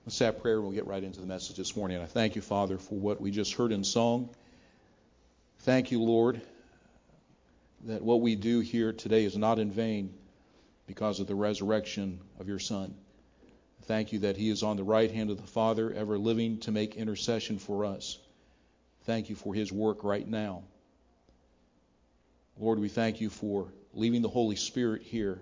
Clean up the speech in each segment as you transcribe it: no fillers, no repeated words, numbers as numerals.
Let's say a prayer and we'll get right into the message this morning. And I thank you, Father, for what we just heard in song. Thank you, Lord, that what we do here today is not in vain because of the resurrection of your Son. Thank you that he is on the right hand of the Father, ever living to make intercession for us. Thank you for his work right now. Lord, we thank you for leaving the Holy Spirit here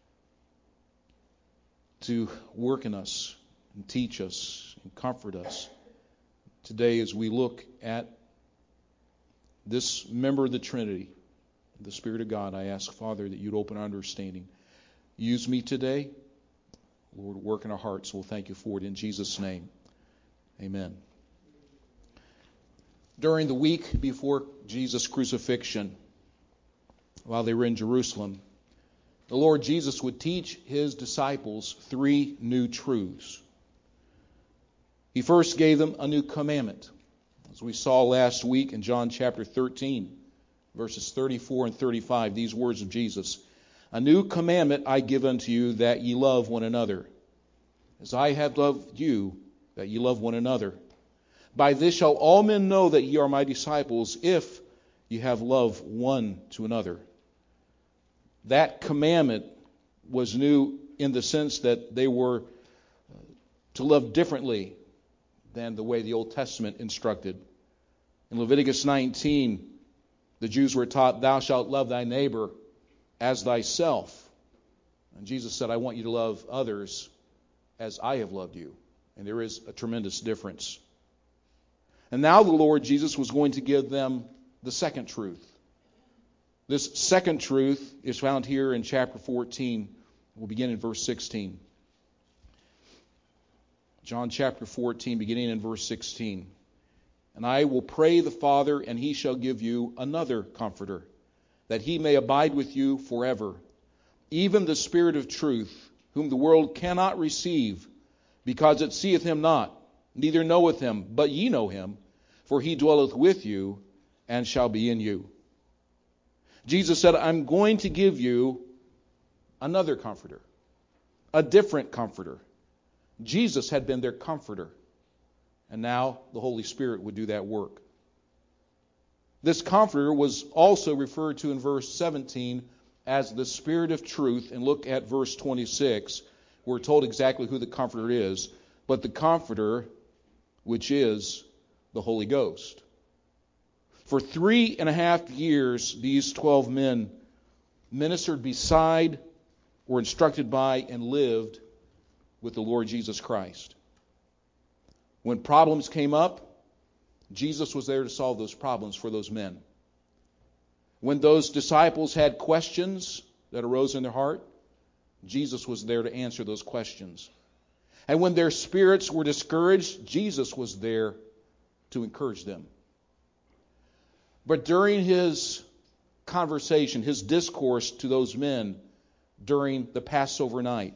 to work in us and teach us and comfort us. Today, as we look at this member of the Trinity, the Spirit of God, I ask, Father, that you'd open our understanding. Use me today. Lord, work in our hearts. We'll thank you for it in Jesus' name. Amen. During the week before Jesus' crucifixion, while they were in Jerusalem, the Lord Jesus would teach his disciples three new truths. He first gave them a new commandment. As we saw last week in John chapter 13, verses 34 and 35, these words of Jesus. A new commandment I give unto you, that ye love one another. As I have loved you, that ye love one another. By this shall all men know that ye are my disciples, if ye have love one to another. That commandment was new in the sense that they were to love differently than the way the Old Testament instructed. In Leviticus 19, the Jews were taught, thou shalt love thy neighbor as thyself. And Jesus said, I want you to love others as I have loved you. And there is a tremendous difference. And now the Lord Jesus was going to give them the second truth. This second truth is found here in chapter 14. We'll begin in verse 16. John chapter 14, beginning in verse 16. And I will pray the Father, and he shall give you another comforter, that he may abide with you forever, even the Spirit of truth, whom the world cannot receive, because it seeth him not, neither knoweth him, but ye know him, for he dwelleth with you, and shall be in you. Jesus said, I'm going to give you another comforter, a different comforter. Jesus had been their comforter, and now the Holy Spirit would do that work. This comforter was also referred to in verse 17 as the Spirit of truth. And look at verse 26. We're told exactly who the comforter is. But the comforter, which is the Holy Ghost. For 3.5 years, these 12 men ministered beside, were instructed by, and lived with the Lord Jesus Christ. When problems came up, Jesus was there to solve those problems for those men. When those disciples had questions that arose in their heart, Jesus was there to answer those questions. And when their spirits were discouraged, Jesus was there to encourage them. But during his conversation, his discourse to those men during the Passover night,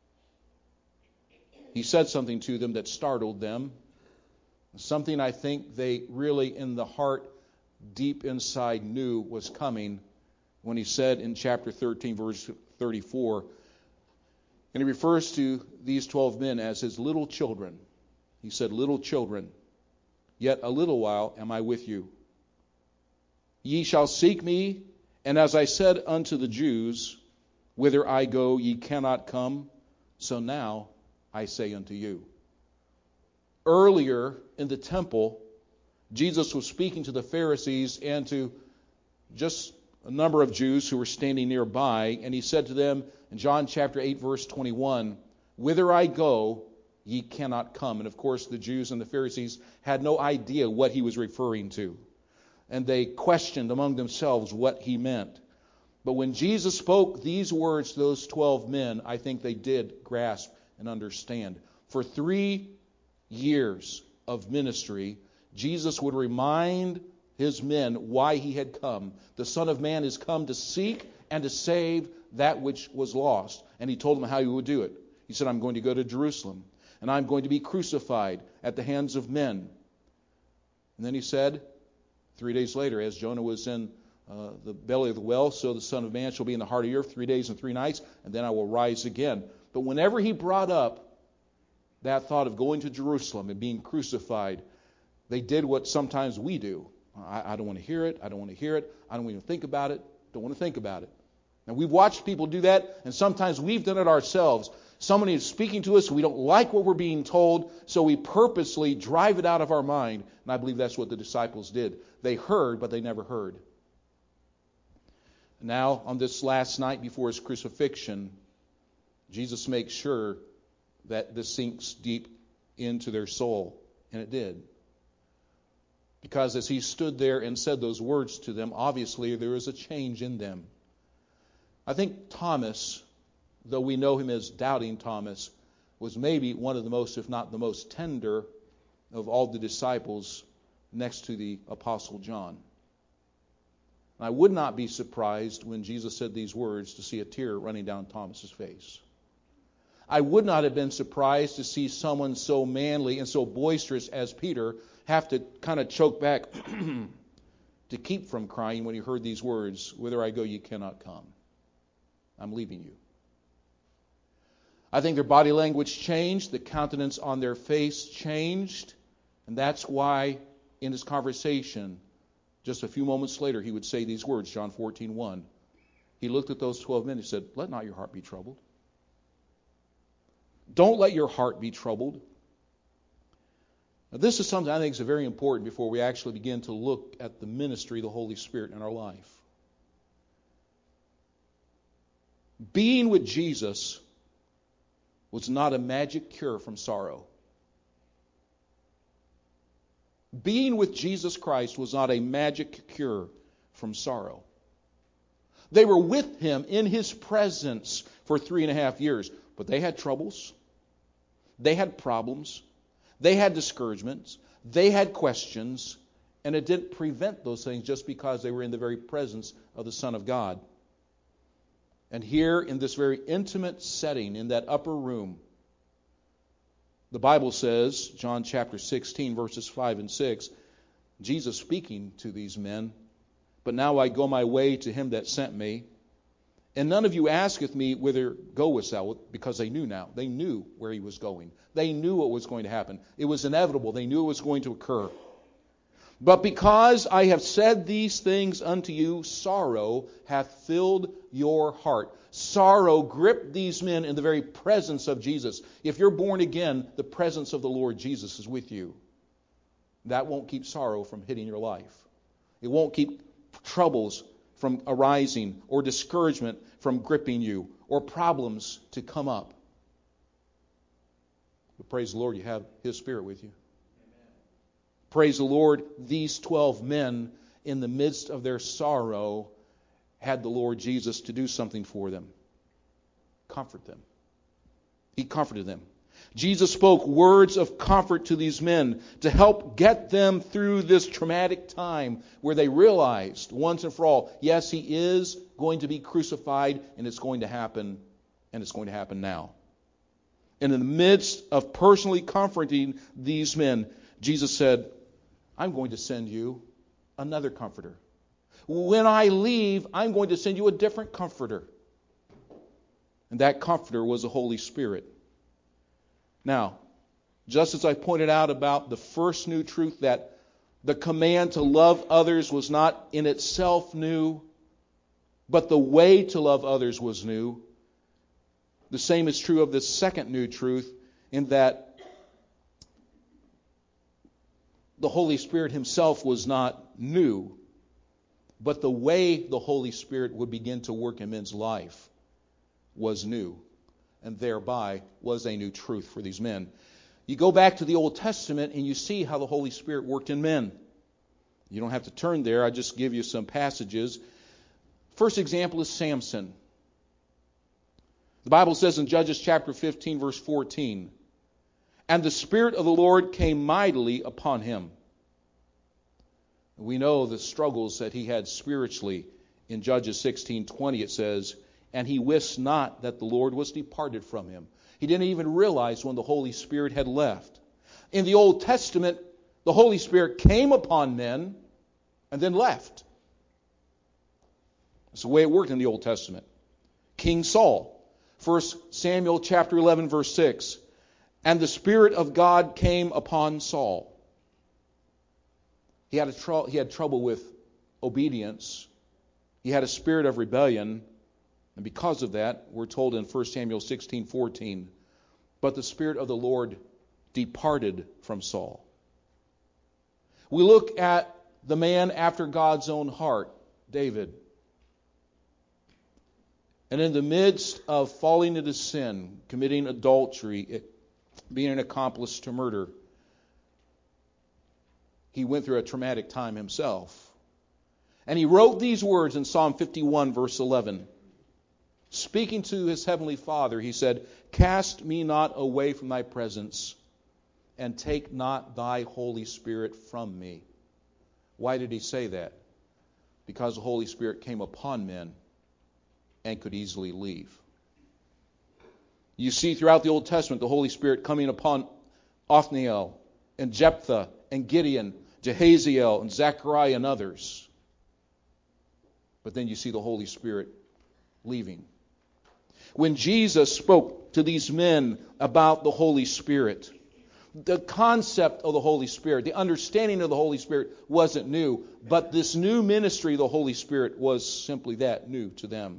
he said something to them that startled them. Something I think they really in the heart, deep inside, knew was coming when he said in chapter 13, verse 34, and he refers to these 12 men as his little children. He said, little children, yet a little while am I with you. Ye shall seek me, and as I said unto the Jews, whither I go ye cannot come, so now I say unto you. Earlier in the temple, Jesus was speaking to the Pharisees and to just a number of Jews who were standing nearby, and he said to them in John chapter 8, verse 21, whither I go, ye cannot come. And of course, the Jews and the Pharisees had no idea what he was referring to. And they questioned among themselves what he meant. But when Jesus spoke these words to those 12 men, I think they did grasp and understand. For 3 years of ministry, Jesus would remind his men why he had come. The Son of Man is come to seek and to save that which was lost. And he told them how he would do it. He said, I'm going to go to Jerusalem, and I'm going to be crucified at the hands of men. And then he said, 3 days later, as Jonah was in the belly of the well, so the Son of Man shall be in the heart of the earth 3 days and 3 nights, and then I will rise again. But whenever he brought up that thought of going to Jerusalem and being crucified, they did what sometimes we do. I don't want to hear it. I don't want to hear it. I don't even think about it. Don't want to think about it. And we've watched people do that, and sometimes we've done it ourselves. Somebody is speaking to us, we don't like what we're being told, so we purposely drive it out of our mind. And I believe that's what the disciples did. They heard, but they never heard. Now, on this last night before his crucifixion, Jesus makes sure that this sinks deep into their soul. And it did. Because as he stood there and said those words to them, obviously there was a change in them. I think Thomas, though we know him as Doubting Thomas, was maybe one of the most, if not the most tender of all the disciples next to the Apostle John. I would not be surprised when Jesus said these words to see a tear running down Thomas's face. I would not have been surprised to see someone so manly and so boisterous as Peter have to kind of choke back to keep from crying when he heard these words, "Whither I go, you cannot come. I'm leaving you." I think their body language changed, the countenance on their face changed, and that's why in his conversation, just a few moments later, he would say these words, John 14:1. He looked at those 12 men and said, "Let not your heart be troubled." Don't let your heart be troubled. Now, this is something I think is very important before we actually begin to look at the ministry of the Holy Spirit in our life. Being with Jesus was not a magic cure from sorrow. Being with Jesus Christ was not a magic cure from sorrow. They were with him in his presence for 3.5 years, but they had troubles. They had problems. They had discouragements. They had questions, and it didn't prevent those things just because they were in the very presence of the Son of God. And here in this very intimate setting, in that upper room, the Bible says, John chapter 16, verses 5 and 6, Jesus speaking to these men, "But now I go my way to him that sent me, and none of you asketh me, whither goest thou?" Because they knew now. They knew where he was going. They knew what was going to happen. It was inevitable. They knew it was going to occur. "But because I have said these things unto you, sorrow hath filled your heart." Sorrow gripped these men in the very presence of Jesus. If you're born again, the presence of the Lord Jesus is with you. That won't keep sorrow from hitting your life. It won't keep troubles from arising, or discouragement from gripping you, or problems to come up. But praise the Lord, you have his Spirit with you. Amen. Praise the Lord, these 12 men, in the midst of their sorrow, had the Lord Jesus to do something for them. Comfort them. He comforted them. Jesus spoke words of comfort to these men to help get them through this traumatic time where they realized once and for all, yes, he is going to be crucified, and it's going to happen, and it's going to happen now. And in the midst of personally comforting these men, Jesus said, "I'm going to send you another comforter. When I leave, I'm going to send you a different comforter." And that comforter was the Holy Spirit. Now, just as I pointed out about the first new truth, that the command to love others was not in itself new, but the way to love others was new, the same is true of the second new truth, in that the Holy Spirit himself was not new, but the way the Holy Spirit would begin to work in men's life was new, and thereby was a new truth for these men. You go back to the Old Testament and you see how the Holy Spirit worked in men. You don't have to turn there. I just give you some passages. First example is Samson. The Bible says in Judges chapter 15, verse 14, "And the Spirit of the Lord came mightily upon him." We know the struggles that he had spiritually. In Judges 16:20 it says, "And he wist not that the Lord was departed from him." He didn't even realize when the Holy Spirit had left. In the Old Testament, the Holy Spirit came upon men and then left. That's the way it worked in the Old Testament. King Saul, 1 Samuel chapter 11, verse 6. And the Spirit of God came upon Saul. He had trouble with obedience. He had a spirit of rebellion. And because of that, we're told in 1 Samuel 16:14, but the Spirit of the Lord departed from Saul. We look at the man after God's own heart, David. And in the midst of falling into sin, committing adultery, being an accomplice to murder, he went through a traumatic time himself. And he wrote these words in Psalm 51, verse 11. Speaking to his heavenly Father, he said, "Cast me not away from thy presence, and take not thy Holy Spirit from me." Why did he say that? Because the Holy Spirit came upon men and could easily leave. You see throughout the Old Testament the Holy Spirit coming upon Othniel and Jephthah and Gideon, Jehaziel and Zechariah and others. But then you see the Holy Spirit leaving. When Jesus spoke to these men about the Holy Spirit, the concept of the Holy Spirit, the understanding of the Holy Spirit wasn't new, but this new ministry of the Holy Spirit was simply that, new to them.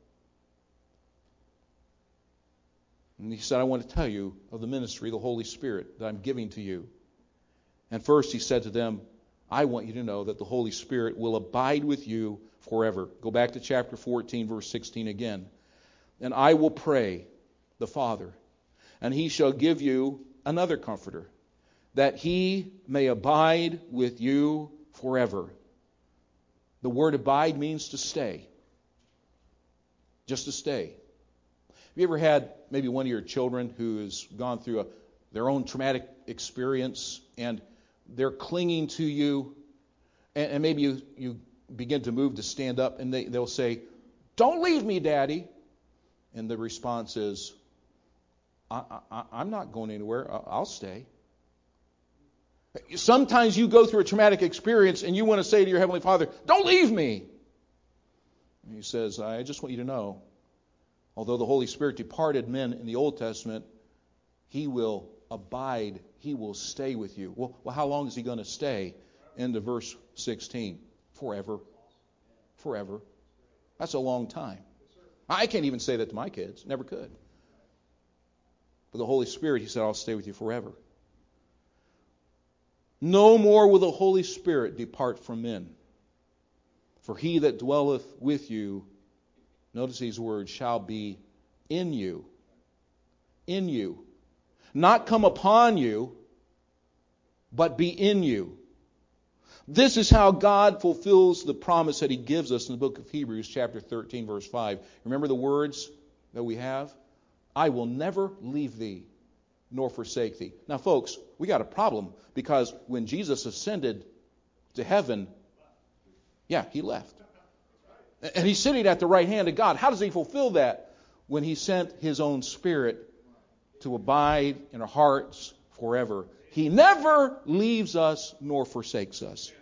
And he said, I want to tell you of the ministry of the Holy Spirit that I'm giving to you. And first he said to them, I want you to know that the Holy Spirit will abide with you forever. Go back to chapter 14, verse 16 again. And I will pray the Father, and he shall give you another comforter, that he may abide with you forever. The word abide means to stay. Just to stay. Have you ever had maybe one of your children who has gone through their own traumatic experience and they're clinging to you, and maybe you begin to move to stand up, and they'll say, "Don't leave me, Daddy." And the response is, I'm not going anywhere. I'll stay. Sometimes you go through a traumatic experience and you want to say to your Heavenly Father, "Don't leave me." And he says, I just want you to know, although the Holy Spirit departed men in the Old Testament, he will abide. He will stay with you. Well, how long is he going to stay? Into verse 16. Forever. Forever. That's a long time. I can't even say that to my kids. Never could. But the Holy Spirit, he said, I'll stay with you forever. No more will the Holy Spirit depart from men. For he that dwelleth with you, notice these words, shall be in you. In you. Not come upon you, but be in you. This is how God fulfills the promise that he gives us in the book of Hebrews, chapter 13, verse 5. Remember the words that we have? I will never leave thee nor forsake thee. Now, folks, we got a problem because when Jesus ascended to heaven, he left. And he's sitting at the right hand of God. How does he fulfill that? When he sent his own Spirit to abide in our hearts forever. He never leaves us nor forsakes us.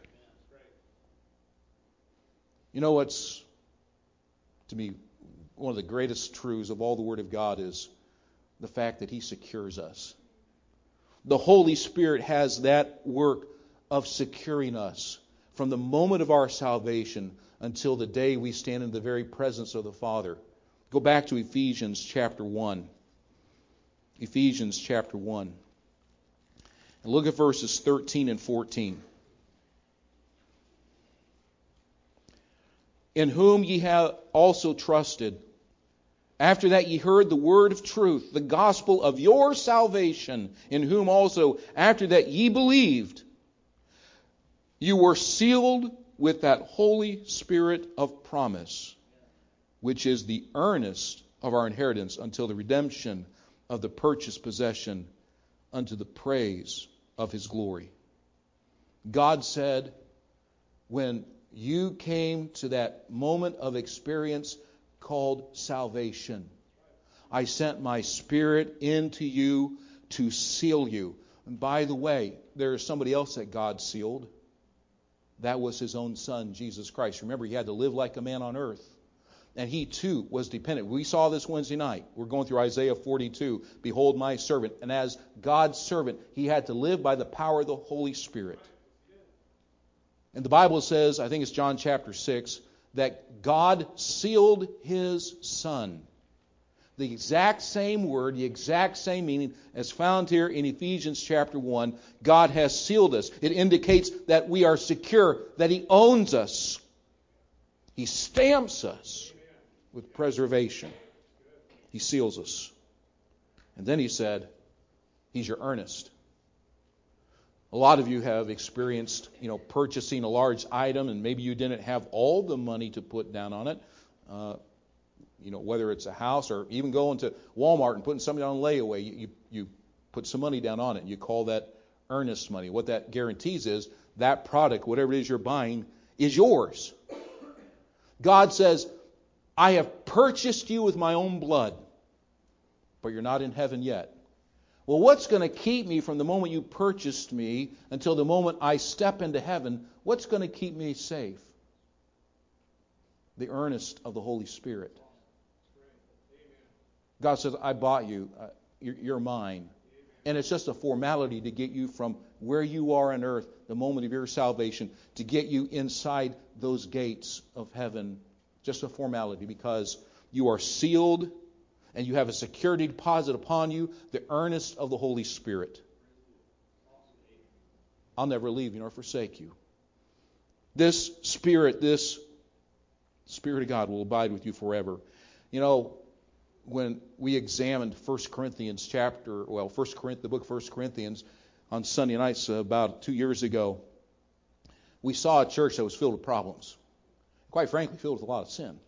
You know what's, to me, one of the greatest truths of all the Word of God is the fact that he secures us. The Holy Spirit has that work of securing us from the moment of our salvation until the day we stand in the very presence of the Father. Go back to Ephesians chapter 1. Ephesians chapter 1. And look at verses 13 and 14. In whom ye have also trusted, after that ye heard the word of truth, the gospel of your salvation, in whom also, after that ye believed, you were sealed with that Holy Spirit of promise, which is the earnest of our inheritance until the redemption of the purchased possession, unto the praise of his glory. God said, when you came to that moment of experience called salvation, I sent my Spirit into you to seal you. And by the way, there is somebody else that God sealed. That was his own Son, Jesus Christ. Remember, he had to live like a man on earth. And he too was dependent. We saw this Wednesday night. We're going through Isaiah 42. Behold my servant. And as God's servant, he had to live by the power of the Holy Spirit. And the Bible says, I think it's John chapter 6, that God sealed his Son. The exact same word, the exact same meaning as found here in Ephesians chapter 1. God has sealed us. It indicates that we are secure, that he owns us. He stamps us with preservation. He seals us. And then he said, he's your earnest. A lot of you have experienced, purchasing a large item, and maybe you didn't have all the money to put down on it. Whether it's a house or even going to Walmart and putting something on layaway, you put some money down on it. You call that earnest money. What that guarantees is that product, whatever it is you're buying, is yours. God says, I have purchased you with my own blood, but you're not in heaven yet. Well, what's going to keep me from the moment you purchased me until the moment I step into heaven? What's going to keep me safe? The earnest of the Holy Spirit. God says, I bought you. You're mine. And it's just a formality to get you from where you are on earth, the moment of your salvation, to get you inside those gates of heaven. Just a formality, because you are sealed and you have a security deposit upon you, the earnest of the Holy Spirit. I'll never leave you nor forsake you. This Spirit of God will abide with you forever. When we examined the book of 1 Corinthians on Sunday nights about 2 years ago, we saw a church that was filled with problems. Quite frankly, filled with a lot of sin.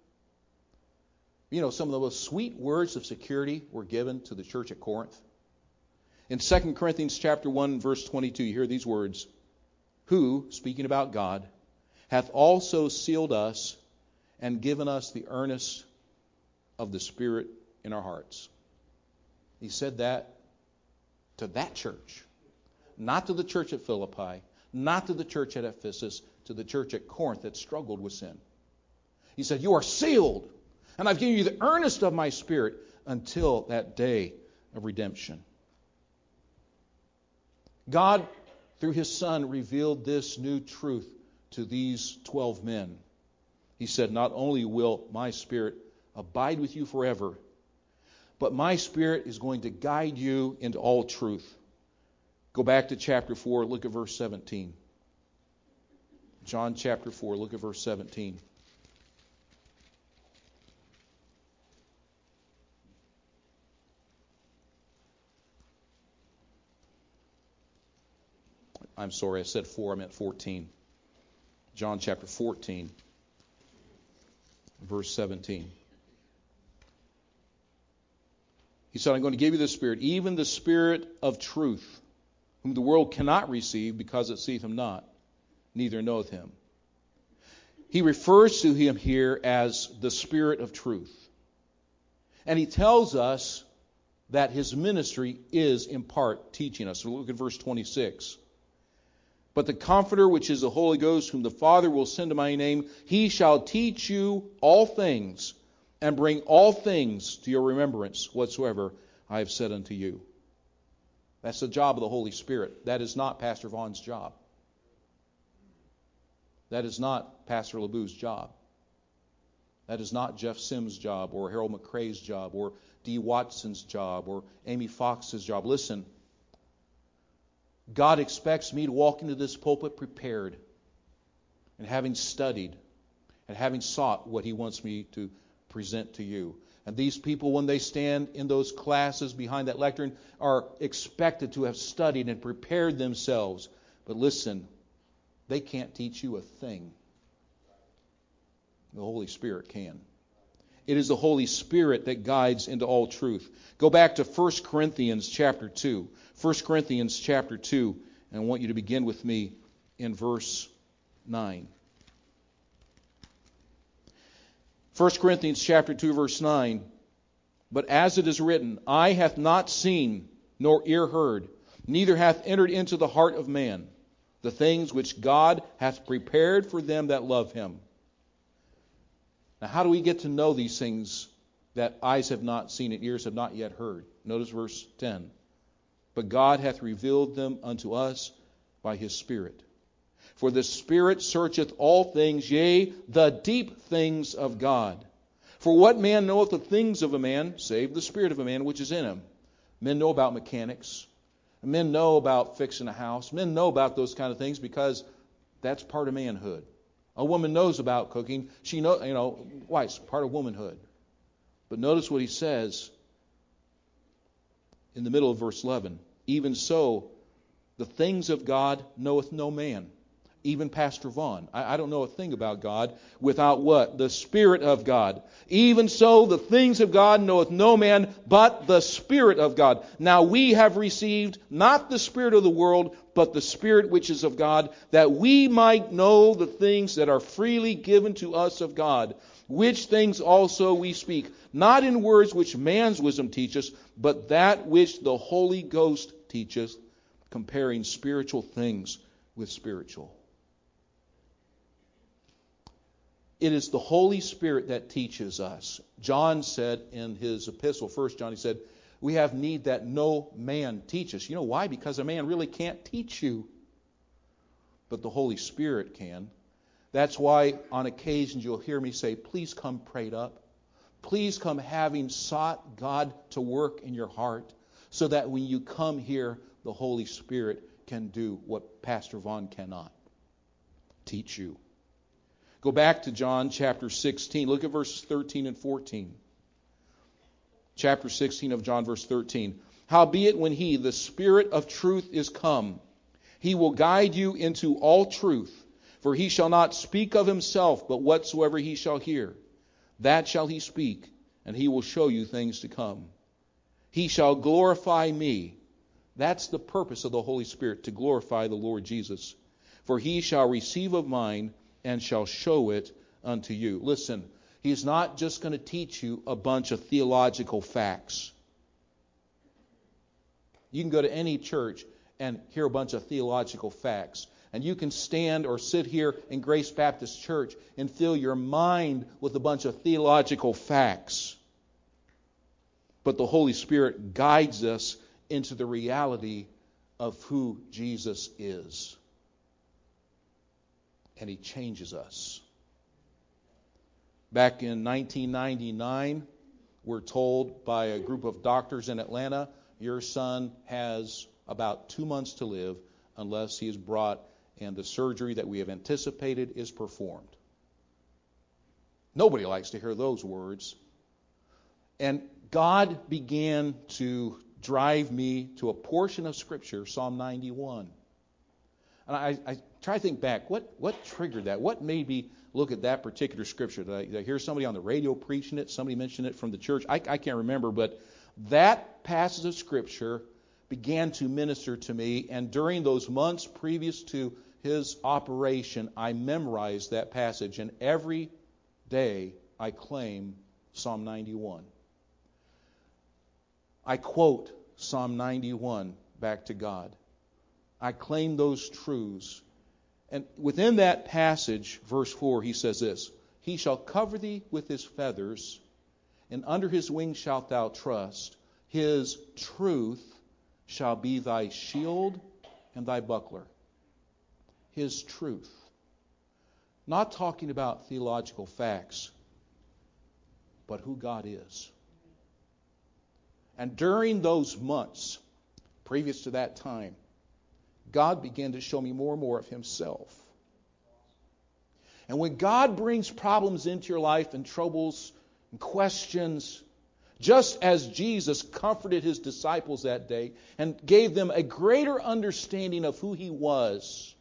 Some of the most sweet words of security were given to the church at Corinth. In 2 Corinthians chapter 1, verse 22, you hear these words, who, speaking about God, hath also sealed us and given us the earnest of the Spirit in our hearts. He said that to that church, not to the church at Philippi, not to the church at Ephesus, to the church at Corinth that struggled with sin. He said, you are sealed, and I've given you the earnest of my Spirit until that day of redemption. God, through his Son, revealed this new truth to these 12 men. He said, not only will my Spirit abide with you forever, but my Spirit is going to guide you into all truth. Go back to chapter 4, look at verse 17. John chapter 4, look at verse 17. I'm sorry, I said 4, I meant 14. John chapter 14, verse 17. He said, I'm going to give you the Spirit, even the Spirit of truth, whom the world cannot receive because it seeth him not, neither knoweth him. He refers to him here as the Spirit of truth. And he tells us that his ministry is in part teaching us. So look at verse 26. But the Comforter, which is the Holy Ghost, whom the Father will send in my name, he shall teach you all things, and bring all things to your remembrance whatsoever I have said unto you. That's the job of the Holy Spirit. That is not Pastor Vaughn's job. That is not Pastor LeBou's job. That is not Jeff Sims' job, or Harold McCrae's job, or Dee Watson's job, or Amy Fox's job. Listen, God expects me to walk into this pulpit prepared, and having studied, and having sought what he wants me to present to you. And these people, when they stand in those classes behind that lectern, are expected to have studied and prepared themselves. But listen, they can't teach you a thing. The Holy Spirit can. It is the Holy Spirit that guides into all truth. Go back to 1 Corinthians chapter 2. 1 Corinthians chapter 2, and I want you to begin with me in verse 9. 1 Corinthians chapter 2, verse 9. But as it is written, eye hath not seen, nor ear heard, neither hath entered into the heart of man the things which God hath prepared for them that love him. Now, how do we get to know these things that eyes have not seen and ears have not yet heard? Notice verse 10. But God hath revealed them unto us by his Spirit. For the Spirit searcheth all things, yea, the deep things of God. For what man knoweth the things of a man, save the spirit of a man which is in him? Men know about mechanics. Men know about fixing a house. Men know about those kind of things because that's part of manhood. A woman knows about cooking. She knows, why? It's part of womanhood. But notice what he says in the middle of verse 11. Even so, the things of God knoweth no man. Even Pastor Vaughn. I don't know a thing about God without what? The Spirit of God. Even so, the things of God knoweth no man but the Spirit of God. Now we have received not the spirit of the world, but the Spirit which is of God, that we might know the things that are freely given to us of God, which things also we speak, not in words which man's wisdom teacheth, but that which the Holy Ghost teacheth, comparing spiritual things with spiritual. It is the Holy Spirit that teaches us. John said in his epistle, 1 John, he said, we have need that no man teach us. You know why? Because a man really can't teach you. But the Holy Spirit can. That's why on occasions you'll hear me say, please come prayed up. Please come having sought God to work in your heart so that when you come here, the Holy Spirit can do what Pastor Vaughn cannot. Teach you. Go back to John chapter 16. Look at verses 13 and 14. Chapter 16 of John, verse 13. Howbeit when he, the Spirit of truth, is come, he will guide you into all truth. For he shall not speak of himself, but whatsoever he shall hear, that shall he speak, and he will show you things to come. He shall glorify me. That's the purpose of the Holy Spirit, to glorify the Lord Jesus. For he shall receive of mine, and shall show it unto you. Listen, he's not just going to teach you a bunch of theological facts. You can go to any church and hear a bunch of theological facts. And you can stand or sit here in Grace Baptist Church and fill your mind with a bunch of theological facts. But the Holy Spirit guides us into the reality of who Jesus is. And he changes us. Back in 1999, we're told by a group of doctors in Atlanta, your son has about 2 months to live unless he is brought and the surgery that we have anticipated is performed. Nobody likes to hear those words. And God began to drive me to a portion of Scripture, Psalm 91. And I try to think back, what triggered that? What made me look at that particular Scripture? Did I hear somebody on the radio preaching it? Somebody mentioned it from the church? I can't remember, but that passage of Scripture began to minister to me, and during those months previous to his operation, I memorized that passage, and every day I claim Psalm 91. I quote Psalm 91 back to God. I claim those truths. And within that passage, verse 4, he says this, he shall cover thee with his feathers, and under his wings shalt thou trust. His truth shall be thy shield and thy buckler. His truth. Not talking about theological facts, but who God is. And during those months, previous to that time, God began to show me more and more of himself. And when God brings problems into your life and troubles and questions, just as Jesus comforted his disciples that day and gave them a greater understanding of who he was,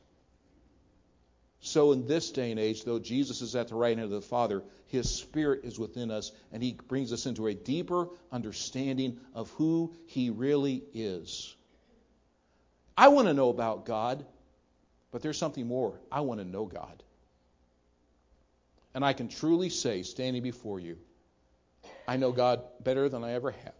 so in this day and age, though Jesus is at the right hand of the Father, his Spirit is within us, and he brings us into a deeper understanding of who he really is. I want to know about God, but there's something more. I want to know God. And I can truly say, standing before you, I know God better than I ever have.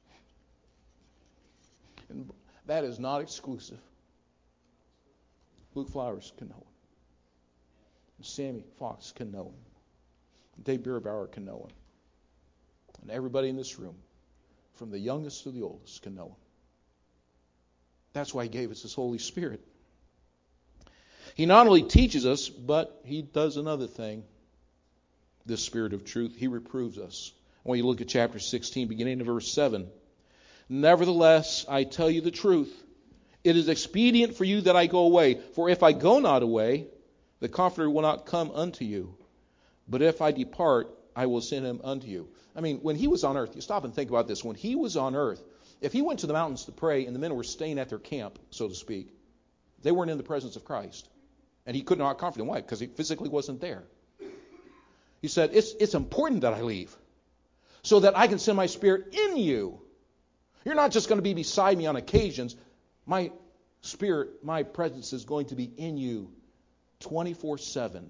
And that is not exclusive. Luke Flowers can know him. And Sammy Fox can know him. And Dave Bierbauer can know him. And everybody in this room, from the youngest to the oldest, can know him. That's why he gave us his Holy Spirit. He not only teaches us, but he does another thing. This Spirit of truth, he reproves us. When you look at chapter 16, beginning in verse 7. Nevertheless, I tell you the truth. It is expedient for you that I go away. For if I go not away, the Comforter will not come unto you. But if I depart, I will send him unto you. I mean, when he was on earth, you stop and think about this. When he was on earth, if he went to the mountains to pray and the men were staying at their camp, so to speak, they weren't in the presence of Christ. And he could not comfort them. Why? Because he physically wasn't there. He said, it's important that I leave so that I can send my Spirit in you. You're not just going to be beside me on occasions. My Spirit, my presence is going to be in you 24/7.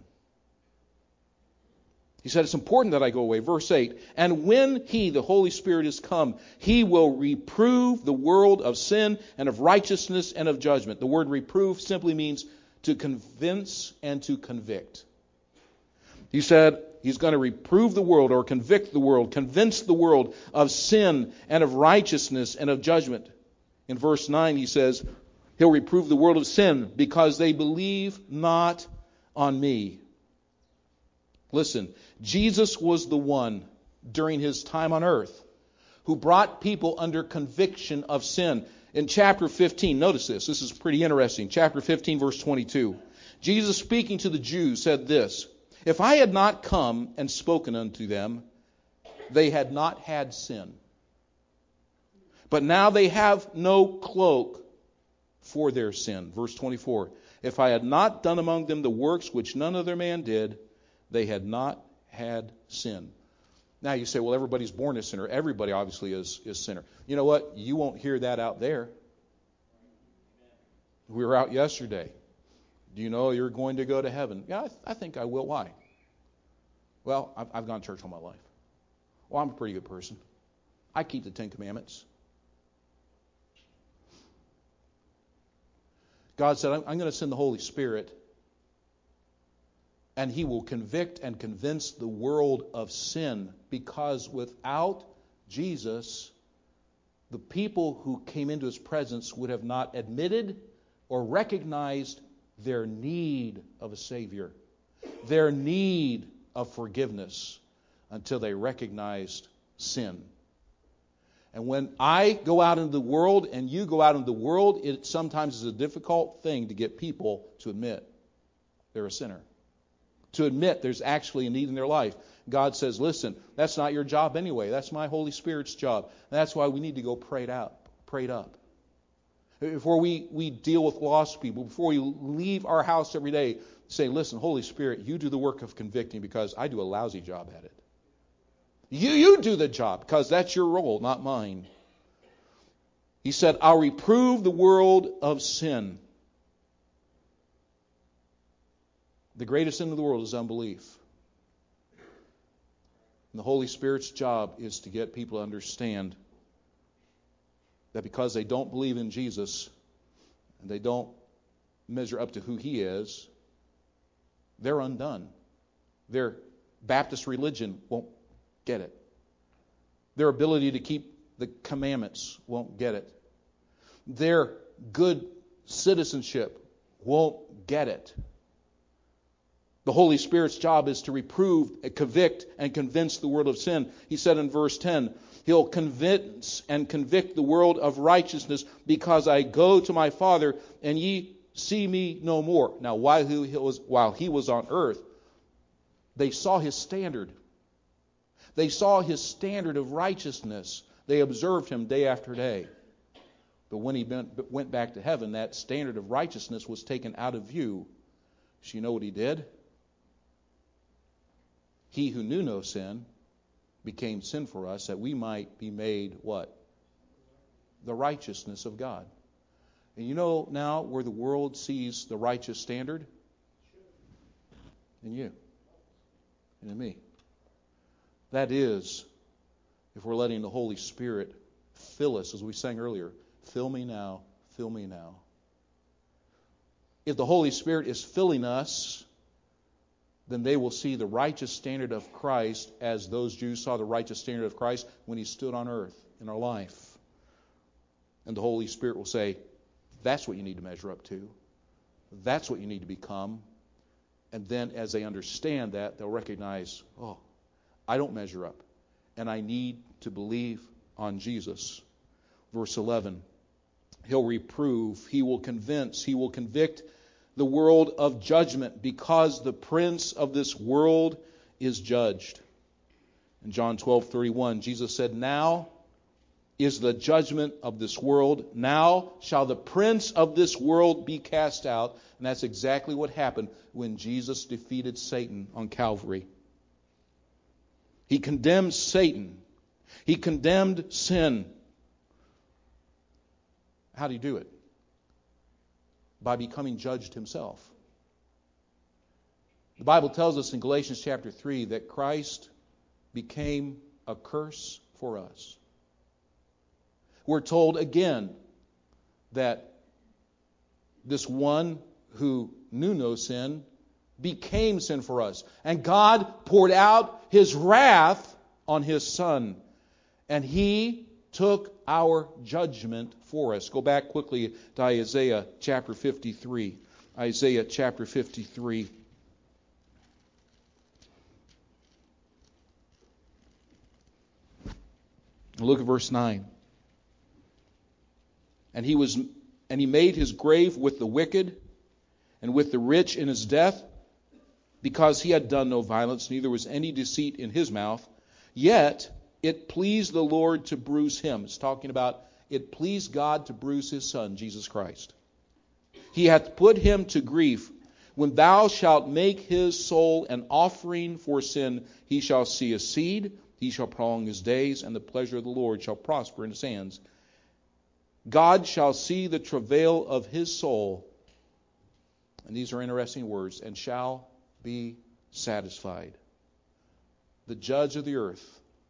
He said, it's important that I go away. Verse 8, and when he, the Holy Spirit, is come, he will reprove the world of sin and of righteousness and of judgment. The word reprove simply means to convince and to convict. He said he's going to reprove the world or convict the world, convince the world of sin and of righteousness and of judgment. In verse 9 he says, he'll reprove the world of sin because they believe not on me. Listen, Jesus was the one during his time on earth who brought people under conviction of sin. In chapter 15, notice this. This is pretty interesting. Chapter 15, verse 22. Jesus, speaking to the Jews, said this, if I had not come and spoken unto them, they had not had sin. But now they have no cloak for their sin. Verse 24. If I had not done among them the works which none other man did, they had not had sin. Now you say, well, everybody's born a sinner. Everybody obviously is sinner. You know what? You won't hear that out there. We were out yesterday. Do you know you're going to go to heaven? Yeah, I think I will. Why? Well, I've gone to church all my life. Well, I'm a pretty good person. I keep the Ten Commandments. God said, I'm going to send the Holy Spirit, and he will convict and convince the world of sin, because without Jesus, the people who came into his presence would have not admitted or recognized their need of a Savior, their need of forgiveness, until they recognized sin. And when I go out into the world and you go out into the world, it sometimes is a difficult thing to get people to admit they're a sinner, to admit there's actually a need in their life. God says, listen, that's not your job anyway. That's my Holy Spirit's job. And that's why we need to go prayed up. Before we deal with lost people, before we leave our house every day, say, listen, Holy Spirit, you do the work of convicting because I do a lousy job at it. You do the job because that's your role, not mine. He said, I'll reprove the world of sin. The greatest sin of the world is unbelief. And the Holy Spirit's job is to get people to understand that because they don't believe in Jesus and they don't measure up to who he is, they're undone. Their Baptist religion won't get it. Their ability to keep the commandments won't get it. Their good citizenship won't get it. The Holy Spirit's job is to reprove, convict, and convince the world of sin. He said in verse 10, he'll convince and convict the world of righteousness because I go to my Father and ye see me no more. Now, while he was on earth, they saw his standard. They saw his standard of righteousness. They observed him day after day. But when he went back to heaven, that standard of righteousness was taken out of view. So you know what he did? He who knew no sin became sin for us, that we might be made what? The righteousness of God. And you know now where the world sees the righteous standard? In you and in me. That is, if we're letting the Holy Spirit fill us, as we sang earlier, fill me now, fill me now. If the Holy Spirit is filling us, then they will see the righteous standard of Christ as those Jews saw the righteous standard of Christ when He stood on earth in our life. And the Holy Spirit will say, that's what you need to measure up to. That's what you need to become. And then as they understand that, they'll recognize, oh, I don't measure up. And I need to believe on Jesus. Verse 11, He'll reprove, He will convince, He will convict the world of judgment because the prince of this world is judged. In John 12:31, Jesus said, now is the judgment of this world. Now shall the prince of this world be cast out. And that's exactly what happened when Jesus defeated Satan on Calvary. He condemned Satan. He condemned sin. How did He do it? By becoming judged Himself. The Bible tells us in Galatians chapter 3 that Christ became a curse for us. We're told again that this one who knew no sin became sin for us. And God poured out His wrath on His Son. And He took our judgment for us. Go back quickly to Isaiah chapter 53. Isaiah chapter 53. Look at verse 9. And he made his grave with the wicked and with the rich in his death, because he had done no violence, neither was any deceit in his mouth. Yet it pleased the Lord to bruise him. It's talking about it pleased God to bruise His Son, Jesus Christ. He hath put him to grief. When thou shalt make his soul an offering for sin, he shall see a seed, he shall prolong his days, and the pleasure of the Lord shall prosper in his hands. God shall see the travail of his soul, and these are interesting words, and shall be satisfied. The judge of the earth,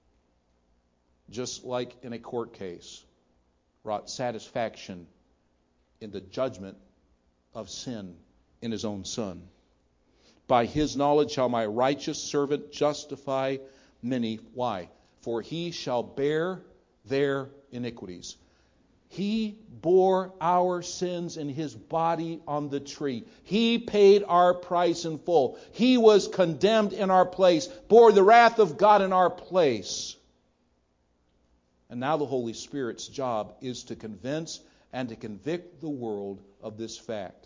just like in a court case, wrought satisfaction in the judgment of sin in His own Son. By His knowledge shall my righteous servant justify many. Why? For he shall bear their iniquities. He bore our sins in His body on the tree. He paid our price in full. He was condemned in our place, bore the wrath of God in our place. And now the Holy Spirit's job is to convince and to convict the world of this fact,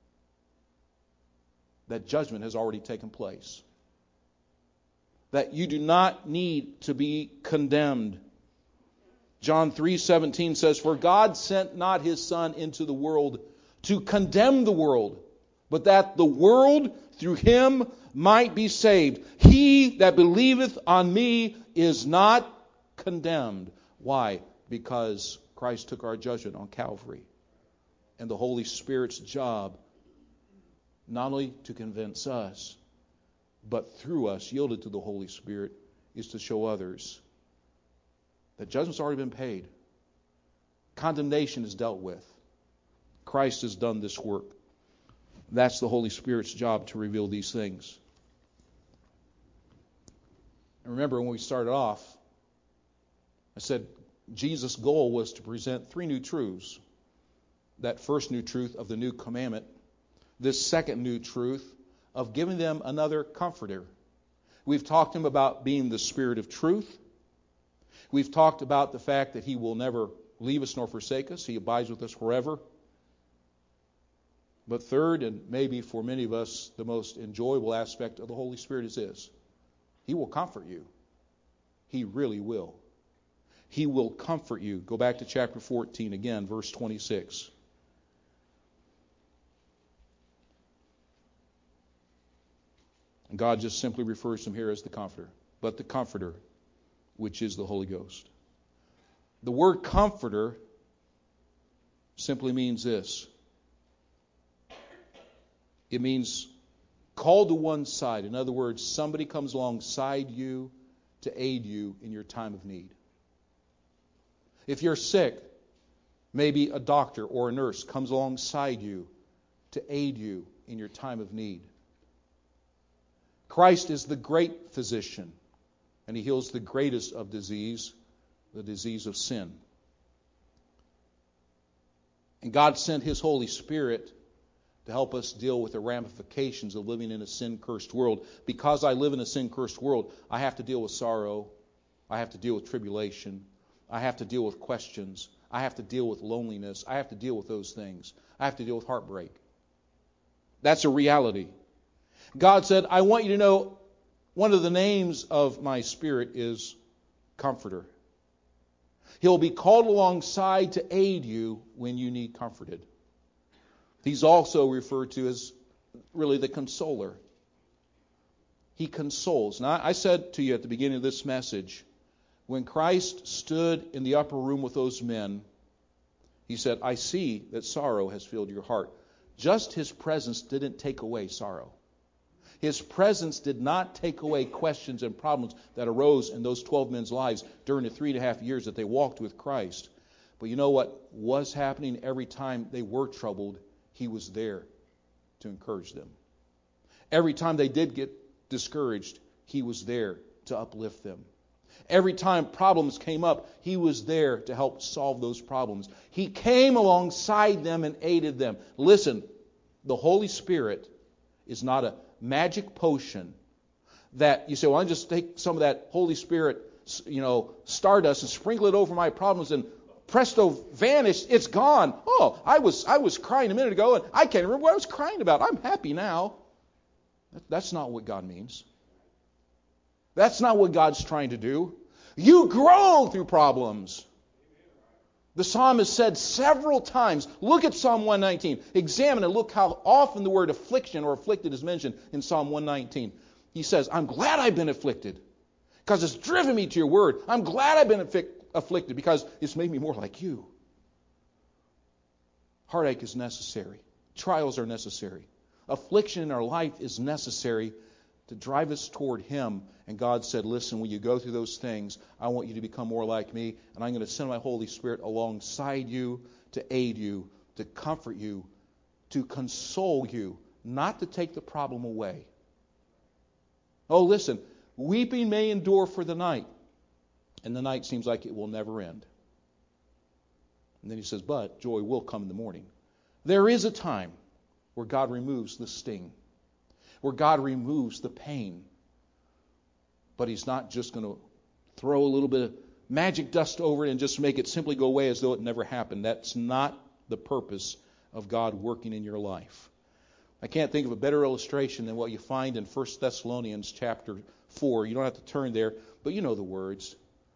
that judgment has already taken place. That you do not need to be condemned. John 3:17 says, For God sent not His Son into the world to condemn the world, but that the world through Him might be saved. He that believeth on me is not condemned. Why? Because Christ took our judgment on Calvary. And the Holy Spirit's job, not only to convince us, but through us, yielded to the Holy Spirit, is to show others that judgment's already been paid. Condemnation is dealt with. Christ has done this work. That's the Holy Spirit's job, to reveal these things. And remember, when we started off, I said Jesus' goal was to present three new truths. That first new truth of the new commandment. This second new truth of giving them another comforter. We've talked to him about being the Spirit of truth. We've talked about the fact that He will never leave us nor forsake us. He abides with us forever. But third, and maybe for many of us the most enjoyable aspect of the Holy Spirit is this. He will comfort you. He really will. He will comfort you. Go back to chapter 14 again, verse 26. And God just simply refers to Him here as the Comforter. But the Comforter, which is the Holy Ghost. The word comforter simply means this. It means called to one side. In other words, somebody comes alongside you to aid you in your time of need. If you're sick, maybe a doctor or a nurse comes alongside you to aid you in your time of need. Christ is the great physician, and He heals the greatest of disease, the disease of sin. And God sent His Holy Spirit to help us deal with the ramifications of living in a sin-cursed world. Because I live in a sin-cursed world, I have to deal with sorrow. I have to deal with tribulation. I have to deal with questions. I have to deal with loneliness. I have to deal with those things. I have to deal with heartbreak. That's a reality. God said, I want you to know one of the names of my Spirit is Comforter. He'll be called alongside to aid you when you need comforted. He's also referred to as really the consoler. He consoles. Now, I said to you at the beginning of this message, when Christ stood in the upper room with those men, He said, I see that sorrow has filled your heart. Just His presence didn't take away sorrow. His presence did not take away questions and problems that arose in those 12 men's lives during the 3.5 years that they walked with Christ. But you know what was happening every time they were troubled? He was there to encourage them. Every time they did get discouraged, He was there to uplift them. Every time problems came up, He was there to help solve those problems. He came alongside them and aided them. Listen, the Holy Spirit is not a magic potion that you say, well, I just take some of that Holy Spirit, stardust and sprinkle it over my problems and presto, vanished. It's gone. Oh, I was crying a minute ago and I can't remember what I was crying about. I'm happy now. That's not what God means. That's not what God's trying to do. You grow through problems. The psalmist said several times, look at Psalm 119. Examine and look how often the word affliction or afflicted is mentioned in Psalm 119. He says, I'm glad I've been afflicted because it's driven me to your word. I'm glad I've been afflicted because it's made me more like you. Heartache is necessary. Trials are necessary. Affliction in our life is necessary to drive us toward Him. And God said, listen, when you go through those things, I want you to become more like me, and I'm going to send my Holy Spirit alongside you to aid you, to comfort you, to console you, not to take the problem away. Oh, listen, weeping may endure for the night, and the night seems like it will never end. And then He says, but joy will come in the morning. There is a time where God removes the sting, where God removes the pain. But He's not just going to throw a little bit of magic dust over it and just make it simply go away as though it never happened. That's not the purpose of God working in your life. I can't think of a better illustration than what you find in 1 Thessalonians chapter 4. You don't have to turn there, but you know the words.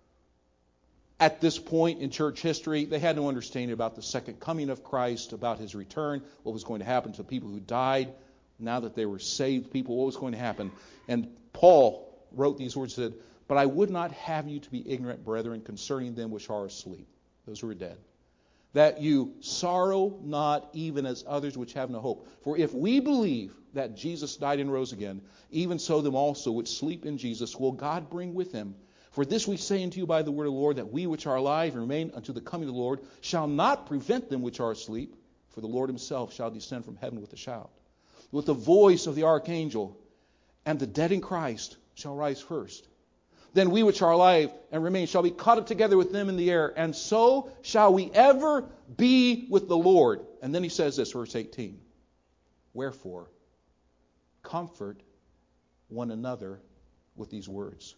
At this point in church history, they had no understanding about the second coming of Christ, about His return, what was going to happen to the people who died. Now that they were saved people, what was going to happen? And Paul wrote these words and said, but I would not have you to be ignorant, brethren, concerning them which are asleep, those who are dead, that you sorrow not even as others which have no hope. For if we believe that Jesus died and rose again, even so them also which sleep in Jesus will God bring with Him. For this we say unto you by the word of the Lord, that we which are alive and remain unto the coming of the Lord shall not prevent them which are asleep. For the Lord Himself shall descend from heaven with a shout, with the voice of the archangel, and the dead in Christ shall rise first. Then we which are alive and remain shall be caught up together with them in the air, and so shall we ever be with the Lord. And then he says this, verse 18. Wherefore, comfort one another with these words.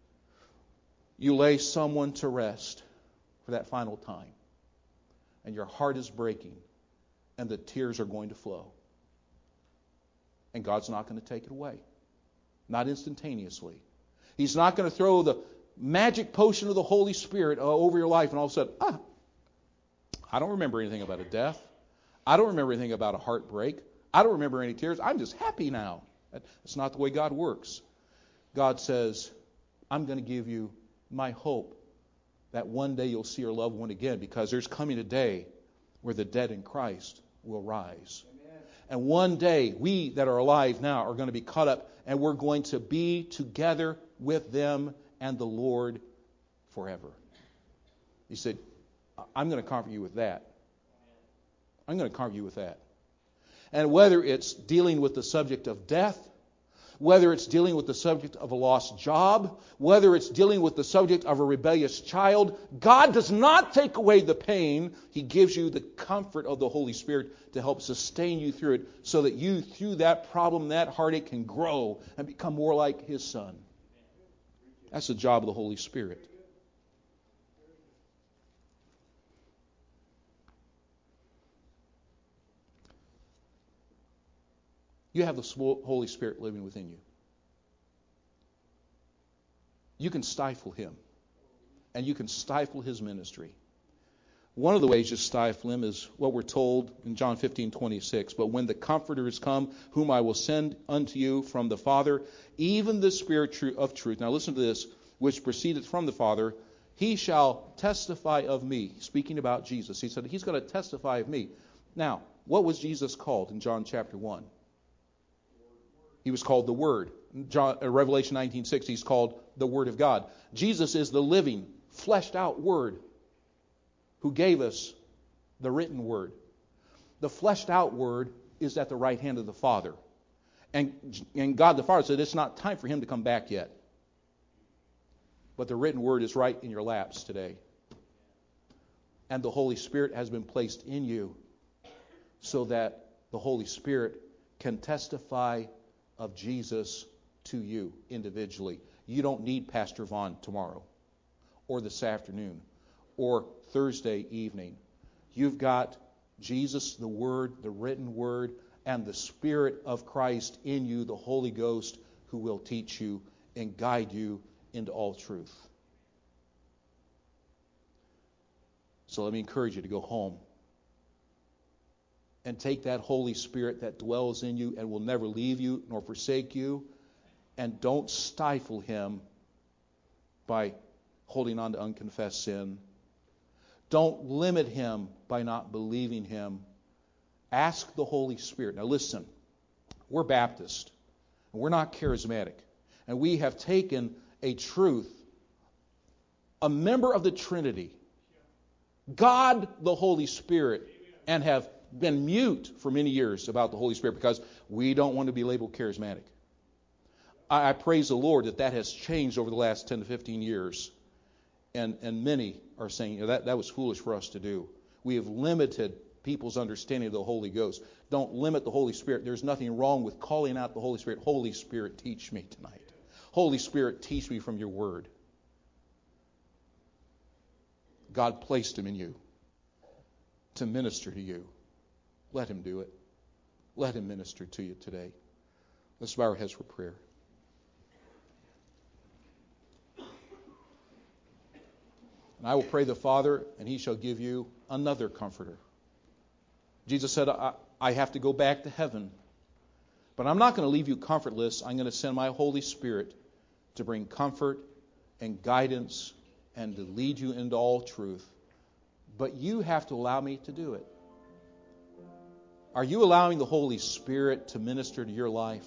You lay someone to rest for that final time, and your heart is breaking, and the tears are going to flow. And God's not going to take it away. Not instantaneously. He's not going to throw the magic potion of the Holy Spirit over your life and all of a sudden, I don't remember anything about a death. I don't remember anything about a heartbreak. I don't remember any tears. I'm just happy now. That's not the way God works. God says, I'm going to give you my hope that one day you'll see your loved one again, because there's coming a day where the dead in Christ will rise. Amen. And one day, we that are alive now are going to be caught up, and we're going to be together with them and the Lord forever. He said, I'm going to comfort you with that. I'm going to comfort you with that. And whether it's dealing with the subject of death, whether it's dealing with the subject of a lost job, whether it's dealing with the subject of a rebellious child, God does not take away the pain. He gives you the comfort of the Holy Spirit to help sustain you through it so that you, through that problem, that heartache, can grow and become more like His Son. That's the job of the Holy Spirit. You have the Holy Spirit living within you. You can stifle Him, and you can stifle His ministry. One of the ways you stifle Him is what we're told in John 15:26. But when the Comforter is come, whom I will send unto you from the Father, even the Spirit of truth. Now listen to this, which proceedeth from the Father, He shall testify of me. Speaking about Jesus. He said He's going to testify of me. Now, what was Jesus called in John chapter 1? He was called the Word. Revelation 19:6, He's called the Word of God. Jesus is the living, fleshed out Word who gave us the written Word. The fleshed out Word is at the right hand of the Father. And God the Father said it's not time for Him to come back yet. But the written Word is right in your laps today. And the Holy Spirit has been placed in you so that the Holy Spirit can testify of Jesus to you individually. You don't need Pastor Vaughn tomorrow or this afternoon or Thursday evening. You've got Jesus, the Word, the written Word, and the Spirit of Christ in you, the Holy Ghost, who will teach you and guide you into all truth. So let me encourage you to go home and take that Holy Spirit that dwells in you and will never leave you nor forsake you, and don't stifle Him by holding on to unconfessed sin. Don't limit Him by not believing Him. Ask the Holy Spirit. Now listen, we're Baptist, and we're not charismatic, and we have taken a truth, a member of the Trinity, God the Holy Spirit, and have been mute for many years about the Holy Spirit because we don't want to be labeled charismatic. I praise the Lord that has changed over the last 10 to 15 years. And many are saying that was foolish for us to do. We have limited people's understanding of the Holy Ghost. Don't limit the Holy Spirit. There's nothing wrong with calling out the Holy Spirit. Holy Spirit, teach me tonight. Holy Spirit, teach me from your word. God placed Him in you to minister to you. Let Him do it. Let Him minister to you today. Let's bow our heads for prayer. And I will pray the Father, and He shall give you another Comforter. Jesus said, I have to go back to heaven. But I'm not going to leave you comfortless. I'm going to send my Holy Spirit to bring comfort and guidance and to lead you into all truth. But you have to allow me to do it. Are you allowing the Holy Spirit to minister to your life?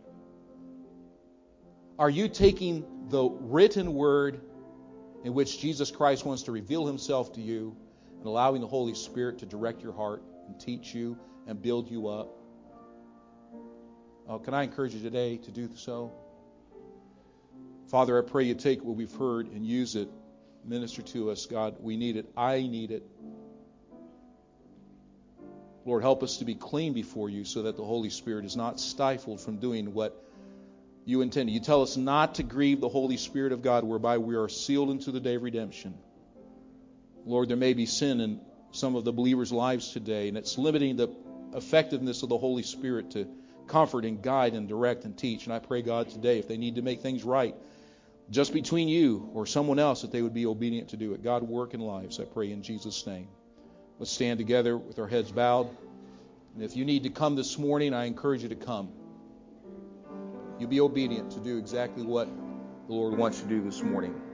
Are you taking the written word in which Jesus Christ wants to reveal Himself to you and allowing the Holy Spirit to direct your heart and teach you and build you up? Can I encourage you today to do so? Father, I pray you take what we've heard and use it. Minister to us, God. We need it. I need it. Lord, help us to be clean before you so that the Holy Spirit is not stifled from doing what you intended. You tell us not to grieve the Holy Spirit of God, whereby we are sealed into the day of redemption. Lord, there may be sin in some of the believers' lives today, and it's limiting the effectiveness of the Holy Spirit to comfort and guide and direct and teach. And I pray, God, today, if they need to make things right, just between you or someone else, that they would be obedient to do it. God, work in lives, I pray in Jesus' name. Let's stand together with our heads bowed. And if you need to come this morning, I encourage you to come. You be obedient to do exactly what the Lord wants you to do this morning.